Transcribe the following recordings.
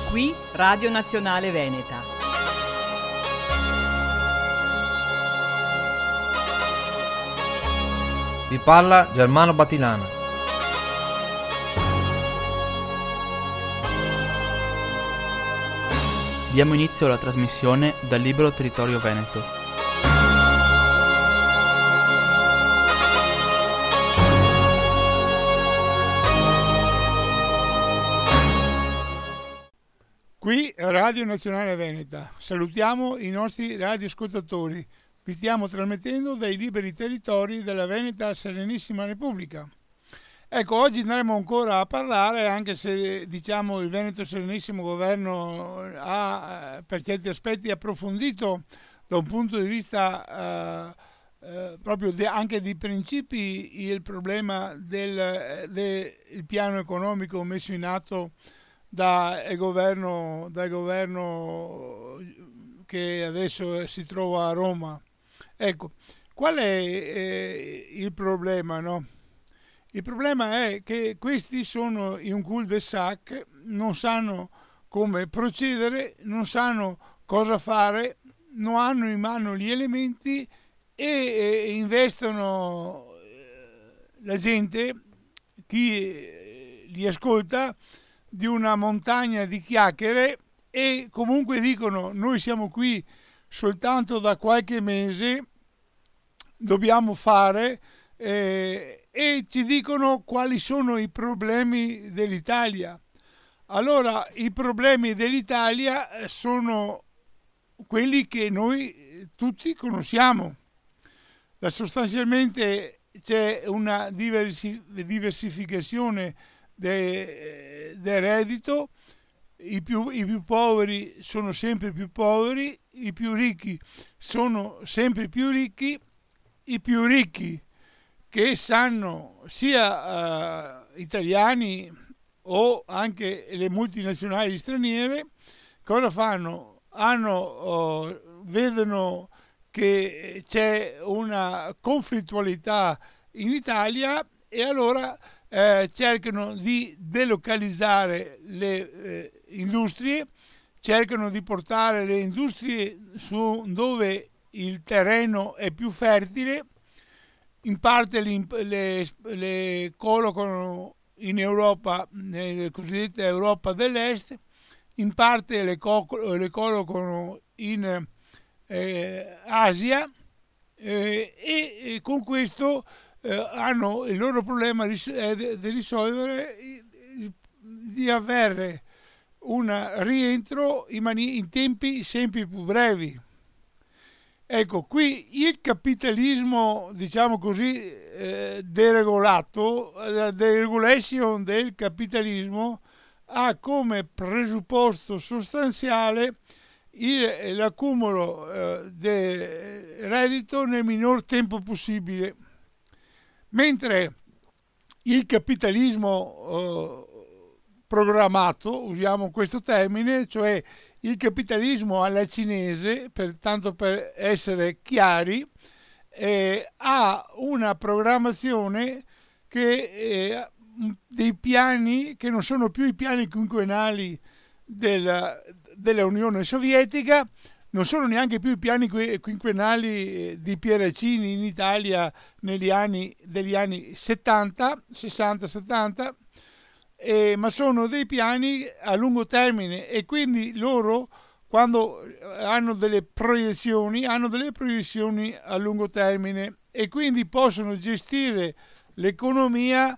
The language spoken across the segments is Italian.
Qui Radio Nazionale Veneta. Vi parla Germano Batilana. Diamo inizio alla trasmissione dal Libero Territorio Veneto. Qui Radio Nazionale Veneta. Salutiamo i nostri radioascoltatori. Vi stiamo trasmettendo dai liberi territori della Veneta Serenissima Repubblica. Ecco, oggi andremo ancora a parlare, anche se diciamo il Veneto Serenissimo Governo ha per certi aspetti approfondito da un punto di vista proprio anche di principi il problema del piano economico messo in atto dal governo che adesso si trova a Roma. Ecco, qual è il problema, no? Il problema è che questi sono in un cul-de-sac, non sanno come procedere, non sanno cosa fare, non hanno in mano gli elementi e investono la gente, chi li ascolta, di una montagna di chiacchiere e comunque dicono: noi siamo qui soltanto da qualche mese, dobbiamo fare, e ci dicono quali sono i problemi dell'Italia. Allora, i problemi dell'Italia sono quelli che noi tutti conosciamo. Sostanzialmente c'è una diversificazione del reddito, i più poveri sono sempre più poveri, i più ricchi sono sempre più ricchi, i più ricchi che sanno sia italiani o anche le multinazionali straniere cosa fanno? Vedono che c'è una conflittualità in Italia e allora cercano di delocalizzare le industrie, cercano di portare le industrie su dove il terreno è più fertile, in parte le collocano in Europa, nella cosiddetta Europa dell'Est, in parte le collocano in Asia e con questo hanno il loro problema è di risolvere, di avere un rientro in tempi sempre più brevi. Ecco, qui il capitalismo, diciamo così, deregolato, la deregulation del capitalismo ha come presupposto sostanziale l'accumulo del reddito nel minor tempo possibile. Mentre il capitalismo programmato, usiamo questo termine, cioè il capitalismo alla cinese, tanto per essere chiari, ha una programmazione che dei piani che non sono più i piani quinquennali della Unione Sovietica, non sono neanche più i piani quinquennali di Pieraccini in Italia degli anni 70, 60-70, ma sono dei piani a lungo termine e quindi loro, quando hanno delle proiezioni a lungo termine e quindi possono gestire l'economia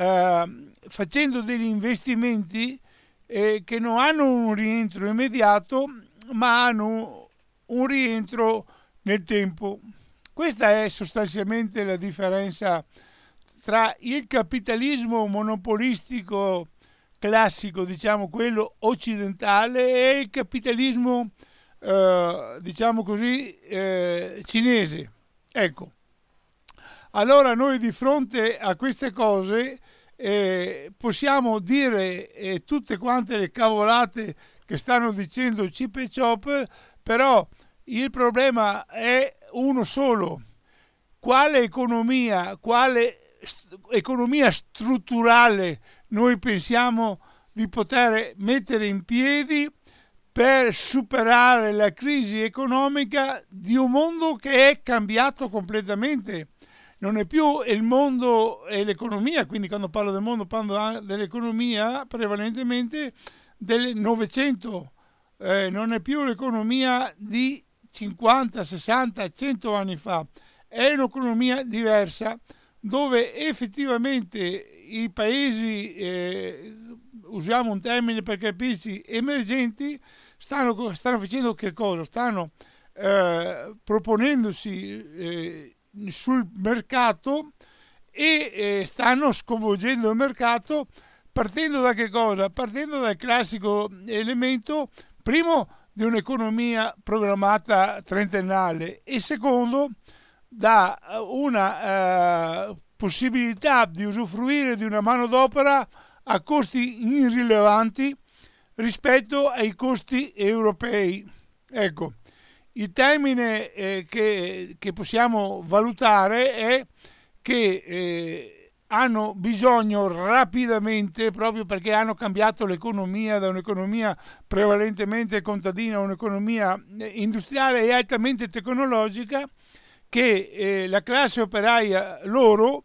facendo degli investimenti che non hanno un rientro immediato, ma hanno un rientro nel tempo. Questa è sostanzialmente la differenza tra il capitalismo monopolistico classico, diciamo quello occidentale, e il capitalismo diciamo così cinese. Ecco, allora noi di fronte a queste cose possiamo dire tutte quante le cavolate che stanno dicendo Chip e Chop, però il problema è uno solo: quale economia strutturale noi pensiamo di poter mettere in piedi per superare la crisi economica di un mondo che è cambiato completamente. Non è più il mondo e l'economia, quindi quando parlo del mondo parlo dell'economia prevalentemente del Novecento, non è più l'economia di 50, 60, 100 anni fa, è un'economia diversa dove effettivamente i paesi, usiamo un termine per capirci, emergenti, stanno facendo che cosa? Stanno proponendosi sul mercato e stanno sconvolgendo il mercato partendo da che cosa? Partendo dal classico elemento, primo, di un'economia programmata trentennale e secondo, da una possibilità di usufruire di una manodopera a costi irrilevanti rispetto ai costi europei. Ecco, il termine che possiamo valutare è che hanno bisogno rapidamente, proprio perché hanno cambiato l'economia da un'economia prevalentemente contadina a un'economia industriale e altamente tecnologica, che la classe operaia loro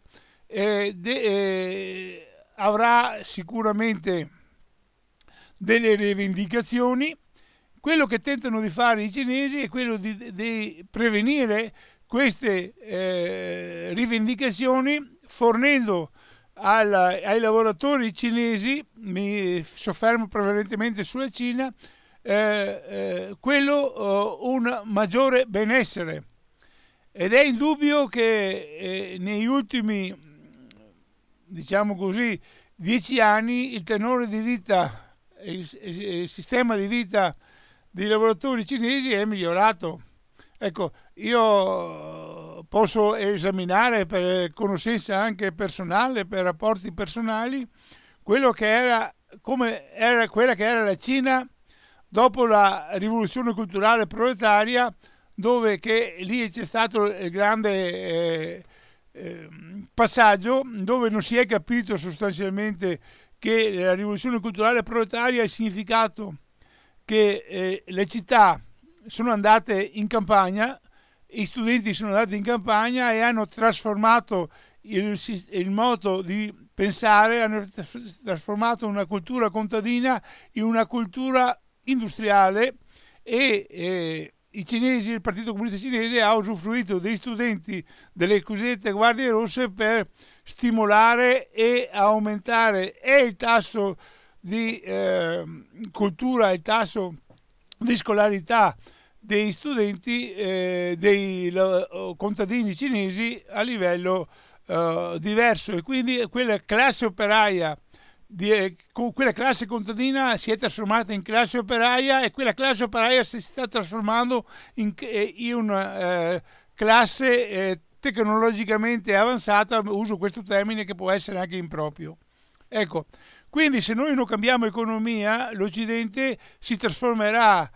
avrà sicuramente delle rivendicazioni. Quello che tentano di fare i cinesi è quello di prevenire queste rivendicazioni fornendo ai lavoratori cinesi, mi soffermo prevalentemente sulla Cina, un maggiore benessere. Ed è indubbio che negli ultimi, diciamo così, 10 anni il tenore di vita, il sistema di vita dei lavoratori cinesi è migliorato. Ecco, io posso esaminare per conoscenza anche personale, per rapporti personali, quello che era, come era quella che era la Cina dopo la rivoluzione culturale proletaria, dove che lì c'è stato il grande passaggio dove non si è capito sostanzialmente che la rivoluzione culturale proletaria ha significato che le città sono andate in campagna, gli studenti sono andati in campagna e hanno trasformato il modo di pensare, hanno trasformato una cultura contadina in una cultura industriale e i cinesi, il Partito Comunista Cinese ha usufruito dei studenti delle cosiddette guardie rosse per stimolare e aumentare il tasso di cultura, il tasso di scolarità dei studenti, dei contadini cinesi a livello diverso, e quindi quella classe operaia quella classe contadina si è trasformata in classe operaia e quella classe operaia si sta trasformando in una classe tecnologicamente avanzata. Uso questo termine che può essere anche improprio. Ecco, quindi se noi non cambiamo economia, l'Occidente si trasformerà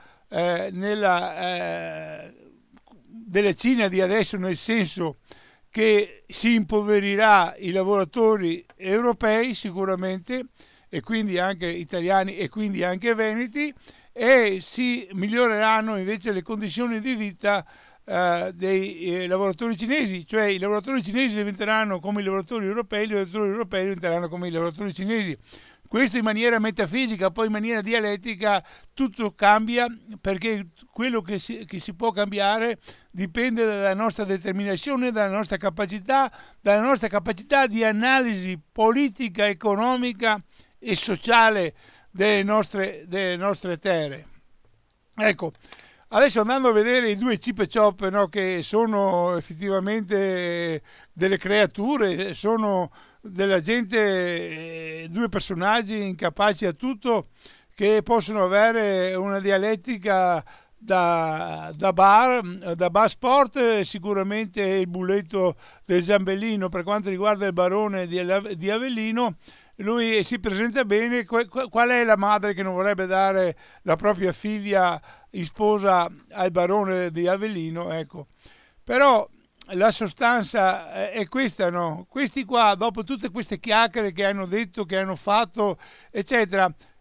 della Cina di adesso, nel senso che si impoverirà i lavoratori europei sicuramente, e quindi anche italiani e quindi anche veneti, e si miglioreranno invece le condizioni di vita dei lavoratori cinesi, cioè i lavoratori cinesi diventeranno come i lavoratori europei, i lavoratori europei diventeranno come i lavoratori cinesi. Questo in maniera metafisica, poi in maniera dialettica tutto cambia, perché quello che si può cambiare dipende dalla nostra determinazione, dalla nostra capacità di analisi politica, economica e sociale delle nostre terre. Ecco, adesso andando a vedere i due Chip e Chop, no, che sono effettivamente delle creature, sono della gente, due personaggi incapaci a tutto, che possono avere una dialettica da bar sport. Sicuramente il bulletto del Giambellino per quanto riguarda il barone di Avellino, lui si presenta bene. Qual è la madre che non vorrebbe dare la propria figlia in sposa al barone di Avellino? Ecco, però la sostanza è questa, no? Questi qua, dopo tutte queste chiacchiere che hanno detto, che hanno fatto, eccetera,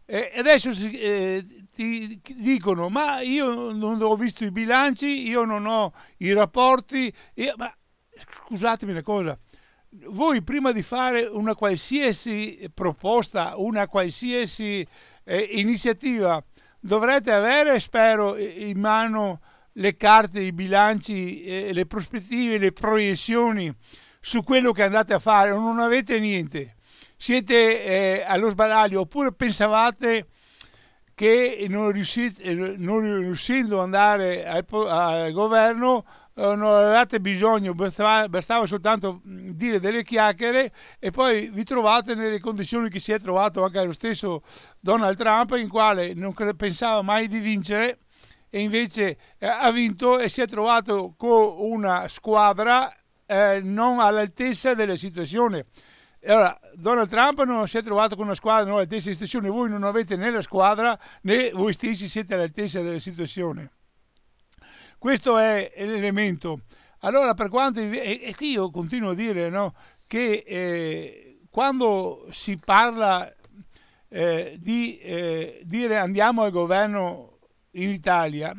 Adesso ti dicono, ma io non ho visto i bilanci, io non ho i rapporti, ma scusatemi una cosa, voi prima di fare una qualsiasi proposta, una qualsiasi iniziativa, dovrete avere, spero, in mano le carte, i bilanci, le prospettive, le proiezioni su quello che andate a fare, o non avete niente. Siete allo sbaraglio, oppure pensavate che non riuscendo ad andare al governo non avevate bisogno, bastava soltanto dire delle chiacchiere e poi vi trovate nelle condizioni che si è trovato anche lo stesso Donald Trump, in quale non pensava mai di vincere e invece ha vinto e si è trovato con una squadra non all'altezza della situazione. Allora, Donald Trump non si è trovato con una squadra non all'altezza della situazione, voi non avete né la squadra né voi stessi siete all'altezza della situazione. Questo è l'elemento. Allora, per quanto e qui io continuo a dire, no, che quando si parla di dire andiamo al governo in Italia,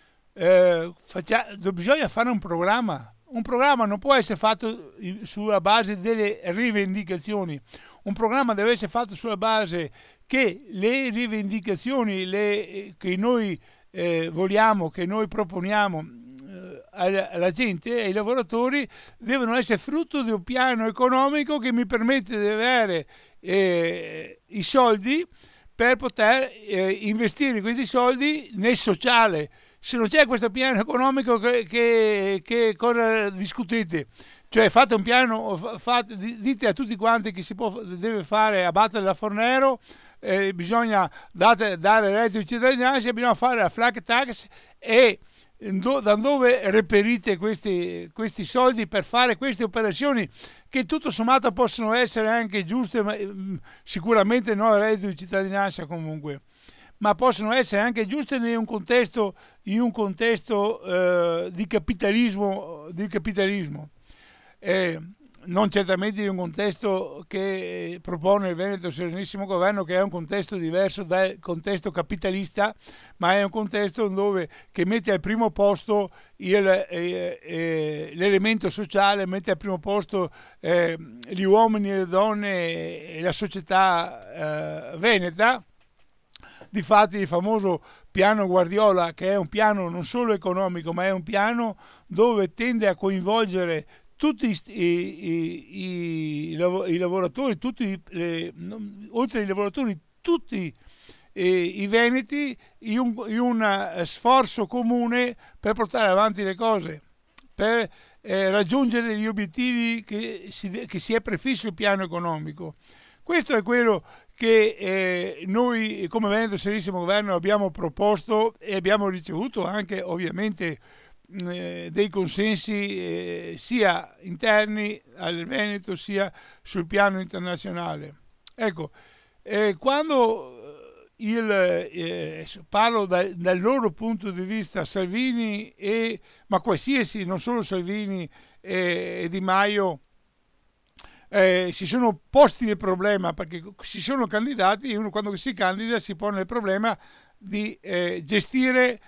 bisogna fare un programma. Un programma non può essere fatto sulla base delle rivendicazioni. Un programma deve essere fatto sulla base che le rivendicazioni che noi vogliamo, che noi proponiamo alla gente, ai lavoratori, devono essere frutto di un piano economico che mi permette di avere i soldi per poter investire questi soldi nel sociale. Se non c'è questo piano economico, che cosa discutete? Cioè fate un piano, dite a tutti quanti che deve fare abbattere la Fornero, bisogna dare reddito di cittadinanza, bisogna fare la flat tax e da dove reperite questi soldi per fare queste operazioni che tutto sommato possono essere anche giuste, ma sicuramente non il reddito di cittadinanza comunque, ma possono essere anche giuste in un contesto di capitalismo, non certamente in un contesto che propone il Veneto Serenissimo Governo, che è un contesto diverso dal contesto capitalista, ma è un contesto che mette al primo posto l'elemento sociale, mette al primo posto gli uomini e le donne e la società veneta. Difatti il famoso piano Guardiola, che è un piano non solo economico, ma è un piano dove tende a coinvolgere tutti i lavoratori, oltre ai lavoratori, tutti i veneti, in un sforzo comune per portare avanti le cose, per raggiungere gli obiettivi che si è prefisso il piano economico. Questo è quello che noi come Veneto Serenissimo Governo abbiamo proposto e abbiamo ricevuto anche ovviamente dei consensi sia interni al Veneto sia sul piano internazionale. Ecco, quando parlo dal loro punto di vista, Salvini ma qualsiasi, non solo Salvini e Di Maio, si sono posti il problema, perché si sono candidati e uno quando si candida si pone il problema di gestire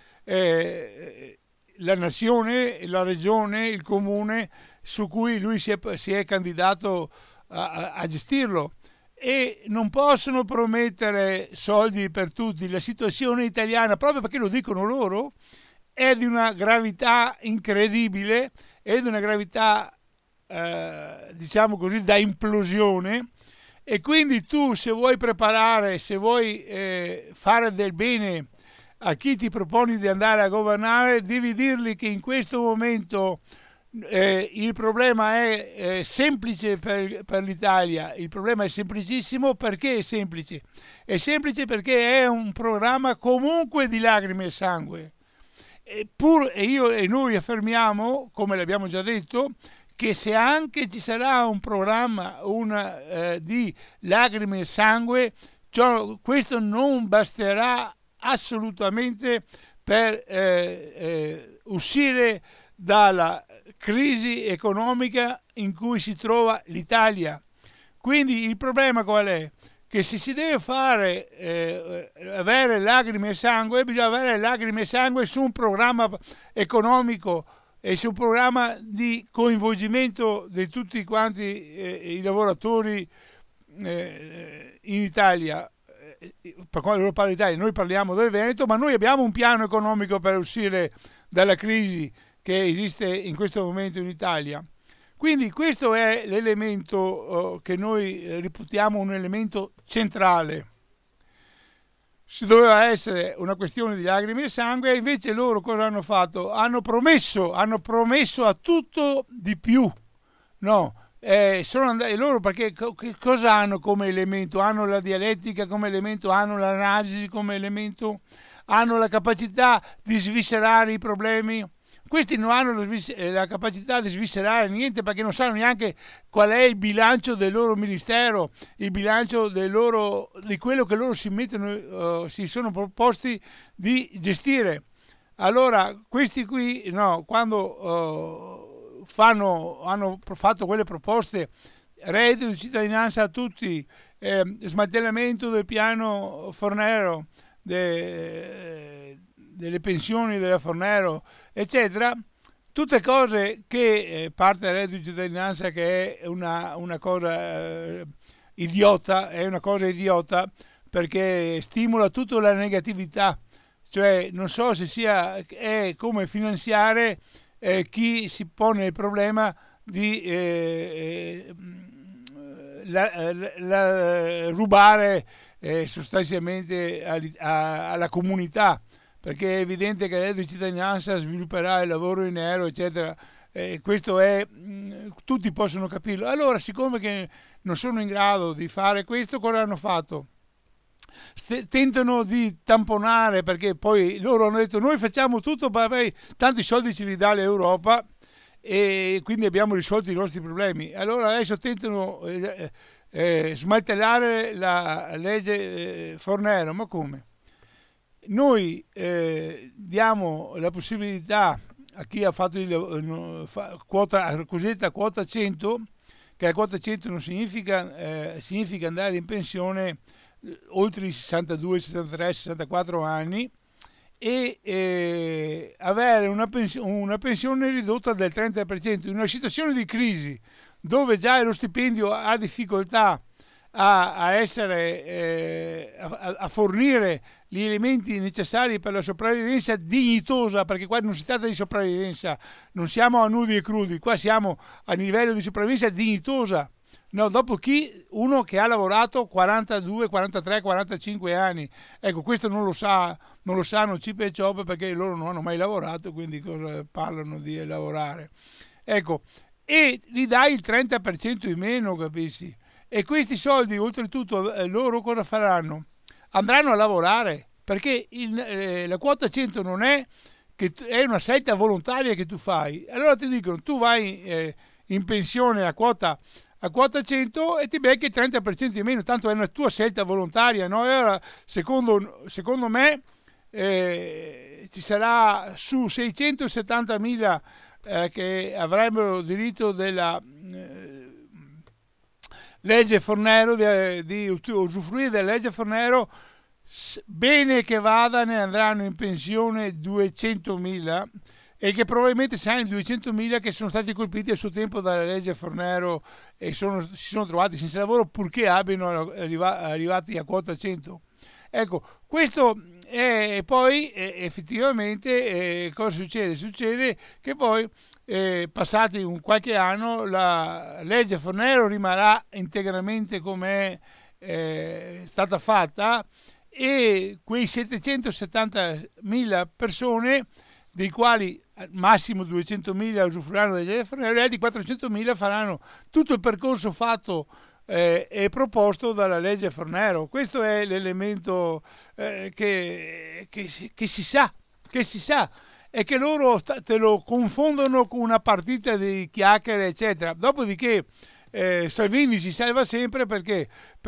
la nazione, la regione, il comune su cui lui si è candidato a gestirlo, e non possono promettere soldi per tutti. La situazione italiana, proprio perché lo dicono loro, è di una gravità incredibile, è di una gravità diciamo così da implosione, e quindi tu, se vuoi preparare, se vuoi fare del bene a chi ti proponi di andare a governare, devi dirgli che in questo momento il problema è semplice per l'Italia. Il problema è semplicissimo. Perché è semplice? È semplice perché è un programma comunque di lacrime e sangue. E noi affermiamo, come l'abbiamo già detto, che se anche ci sarà un programma di lacrime e sangue, questo non basterà assolutamente per uscire dalla crisi economica in cui si trova l'Italia. Quindi il problema qual è? che se si deve fare avere lacrime e sangue, bisogna avere lacrime e sangue su un programma economico e su un programma di coinvolgimento di tutti quanti i lavoratori in Italia. Per quanto riguarda l'Italia, noi parliamo del Veneto, ma noi abbiamo un piano economico per uscire dalla crisi che esiste in questo momento in Italia. Quindi questo è l'elemento che noi reputiamo un elemento centrale. Si doveva essere una questione di lacrime e sangue, e invece loro cosa hanno fatto? Hanno promesso a tutto di più. No, sono andati loro perché cosa hanno come elemento? Hanno la dialettica come elemento, hanno l'analisi come elemento, hanno la capacità di sviscerare i problemi. Questi non hanno la capacità di sviscerare niente, perché non sanno neanche qual è il bilancio del loro ministero, il bilancio di quello che loro si sono proposti di gestire. Allora questi qui, no, quando hanno fatto quelle proposte, reddito di cittadinanza a tutti, smantellamento del piano Fornero, delle pensioni della Fornero, eccetera, tutte cose che parte del reddito di cittadinanza, che è una cosa idiota, perché stimola tutta la negatività, cioè non so se è come finanziare chi si pone il problema di rubare sostanzialmente alla comunità, perché è evidente che il reddito di cittadinanza svilupperà il lavoro in nero, eccetera. Questo tutti possono capirlo. Allora, siccome che non sono in grado di fare questo, cosa hanno fatto? Tentano di tamponare, perché poi loro hanno detto: noi facciamo tutto, tanto i soldi ce li dà l'Europa e quindi abbiamo risolto i nostri problemi. Allora adesso tentano smantellare la legge Fornero. Ma come? Noi diamo la possibilità a chi ha fatto la cosiddetta quota 100, che la quota 100 non significa andare in pensione oltre i 62, 63, 64 anni, e avere una pensione ridotta del 30%. In una situazione di crisi dove già lo stipendio ha difficoltà a fornire gli elementi necessari per la sopravvivenza dignitosa, perché qua non si tratta di sopravvivenza, non siamo a nudi e crudi, qua siamo a livello di sopravvivenza dignitosa. No, dopo uno che ha lavorato 42, 43, 45 anni, ecco, questo non lo sanno Cip e Ciop, perché loro non hanno mai lavorato, quindi cosa parlano di lavorare? Ecco, e gli dai il 30% in meno, capisci? E questi soldi, oltretutto, loro cosa faranno? Andranno a lavorare, perché la quota 100 non è una scelta volontaria che tu fai. Allora ti dicono: tu vai in pensione a quota 100 e ti becchi il 30% in meno, tanto è una tua scelta volontaria, no? E allora, secondo me, ci sarà su 670.000 che avrebbero diritto della legge Fornero, di usufruire della legge Fornero, bene che vada, ne andranno in pensione 200.000, e che probabilmente saranno i 200.000 che sono stati colpiti a suo tempo dalla legge Fornero e si sono trovati senza lavoro, purché abbiano arrivati a quota 100. Ecco, questo è poi effettivamente cosa succede? Succede che poi passati un qualche anno la legge Fornero rimarrà integralmente come è stata fatta, e quei 770.000 persone, dei quali massimo 200.000 usufruiranno della legge Fornero, e altri 400.000 faranno tutto il percorso fatto e proposto dalla legge Fornero. Questo è l'elemento che si sa, è che loro te lo confondono con una partita di chiacchiere, eccetera. Dopodiché Salvini si salva sempre, perché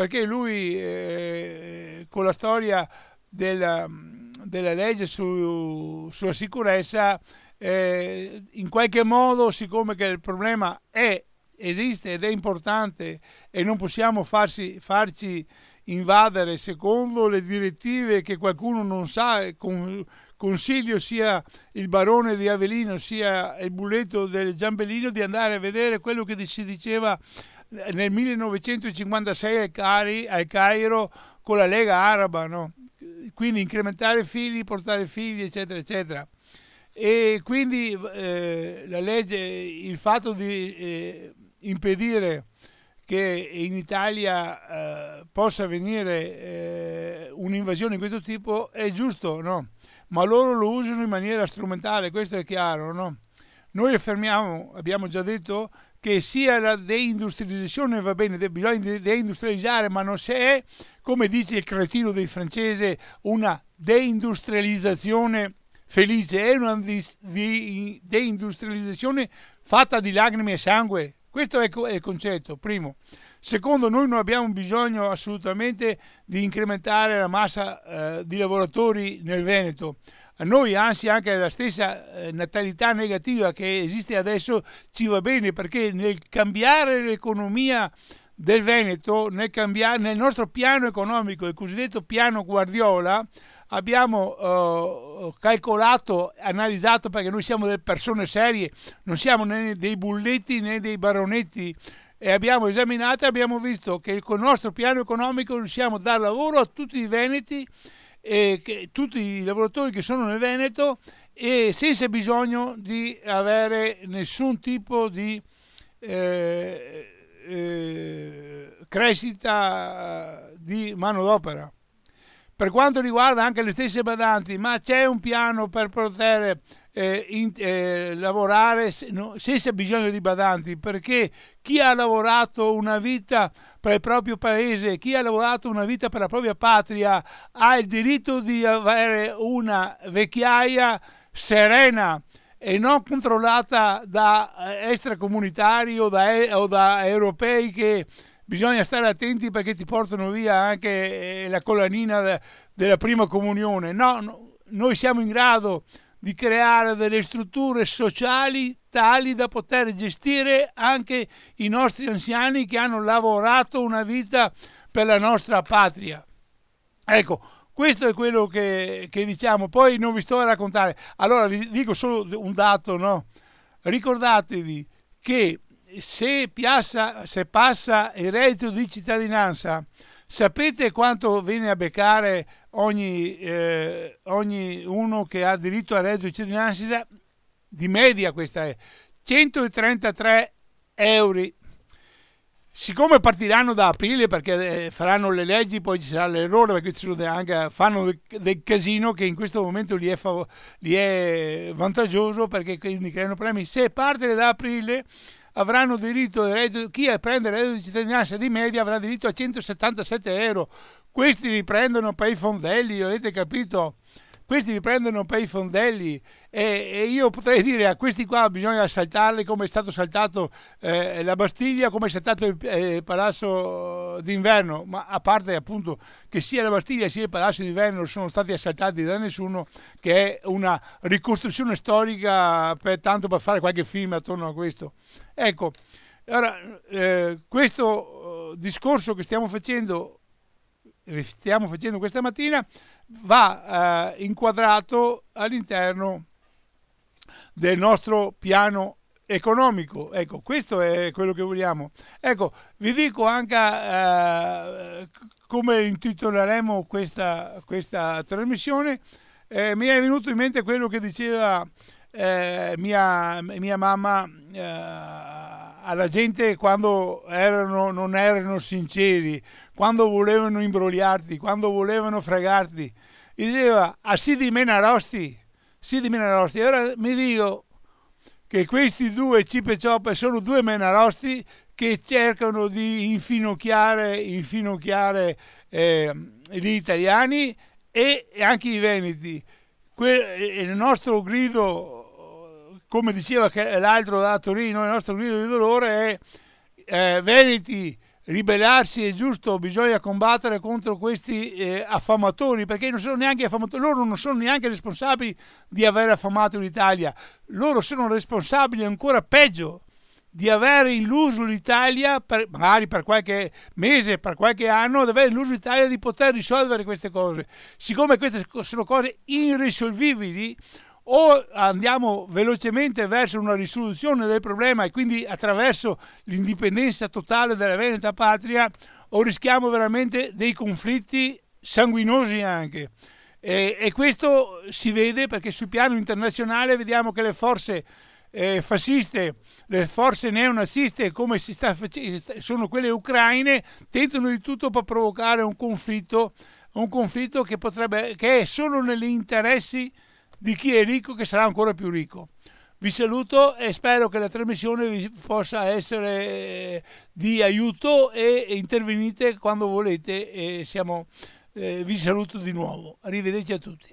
lui con la storia della legge sulla sicurezza, in qualche modo, siccome che il problema esiste ed è importante e non possiamo farci invadere secondo le direttive che qualcuno non sa, consiglio sia il barone di Avellino sia il bulletto del Giambellino di andare a vedere quello che si diceva nel 1956 al Cairo con la Lega Araba, no? Quindi incrementare figli, portare figli, eccetera, eccetera. E quindi la legge, il fatto di impedire che in Italia possa avvenire un'invasione di questo tipo è giusto, no? Ma loro lo usano in maniera strumentale, questo è chiaro, no? Noi affermiamo, abbiamo già detto, che sia la deindustrializzazione va bene, bisogna deindustrializzare, ma non se è, come dice il cretino dei francesi, una deindustrializzazione felice, è una deindustrializzazione fatta di lacrime e sangue. Questo è il concetto, primo. Secondo, noi non abbiamo bisogno assolutamente di incrementare la massa di lavoratori nel Veneto. A noi, anzi, anche la stessa natalità negativa che esiste adesso ci va bene, perché nel cambiare l'economia del Veneto, nel nostro piano economico, il cosiddetto piano Guardiola, abbiamo calcolato, analizzato, perché noi siamo delle persone serie, non siamo né dei bulletti né dei baronetti, e abbiamo esaminato e abbiamo visto che con il nostro piano economico riusciamo a dare lavoro a tutti i veneti, tutti i lavoratori che sono nel Veneto, e senza bisogno di avere nessun tipo di crescita di manodopera. Per quanto riguarda anche le stesse badanti, ma c'è un piano per poter lavorare senza bisogno di badanti, perché chi ha lavorato una vita per il proprio paese, chi ha lavorato una vita per la propria patria, ha il diritto di avere una vecchiaia serena e non controllata da extracomunitari o da europei che bisogna stare attenti perché ti portano via anche la collanina della prima comunione. No, noi siamo in grado di creare delle strutture sociali tali da poter gestire anche i nostri anziani che hanno lavorato una vita per la nostra patria. Ecco, questo è quello che diciamo. Poi non vi sto a raccontare. Allora vi dico solo un dato, no? Ricordatevi che se passa il reddito di cittadinanza, sapete quanto viene a beccare ogni uno che ha diritto al reddito di cittadinanza? Di media questa è 133 euro. Siccome partiranno da aprile, perché faranno le leggi, poi ci sarà l'errore, perché fanno del casino che in questo momento gli è vantaggioso, perché quindi creano problemi. Se parte da aprile avranno diritto al reddito, chi prende il reddito di cittadinanza di media avrà diritto a 177 euro. Questi li prendono per i fondelli, avete capito? Questi li prendono per i fondelli, e io potrei dire a questi qua bisogna assaltarli come è stato saltato la Bastiglia, come è saltato il Palazzo d'inverno, ma a parte appunto che sia la Bastiglia sia il Palazzo d'inverno non sono stati assaltati da nessuno, che è una ricostruzione storica tanto per fare qualche film attorno a questo. Ecco, ora questo discorso che stiamo facendo questa mattina va inquadrato all'interno del nostro piano economico. Ecco, questo è quello che vogliamo. Ecco, vi dico anche come intitoleremo questa trasmissione. Mi è venuto in mente quello che diceva mia mamma alla gente quando non erano sinceri, quando volevano imbrogliarti, quando volevano fregarti. Diceva, si di menarosti. E ora mi dico che questi due cipe cioppe sono due menarosti che cercano di infinocchiare gli italiani e anche i veneti. Il nostro grido, come diceva l'altro da Torino, il nostro grido di dolore è veneti, ribellarsi è giusto, bisogna combattere contro questi affamatori, perché non sono neanche affamatori, loro non sono neanche responsabili di aver affamato l'Italia, loro sono responsabili ancora peggio di avere illuso l'Italia, magari per qualche mese, per qualche anno, di avere illuso l'Italia di poter risolvere queste cose. Siccome queste sono cose irrisolvibili, o andiamo velocemente verso una risoluzione del problema e quindi attraverso l'indipendenza totale della Veneta Patria, o rischiamo veramente dei conflitti sanguinosi anche. E questo si vede perché sul piano internazionale vediamo che le forze fasciste, le forze neonaziste, come sono quelle ucraine, tentano di tutto per provocare un conflitto che è solo negli interessi di chi è ricco, che sarà ancora più ricco. Vi saluto e spero che la trasmissione vi possa essere di aiuto, e intervenite quando volete, e vi saluto di nuovo. Arrivederci a tutti.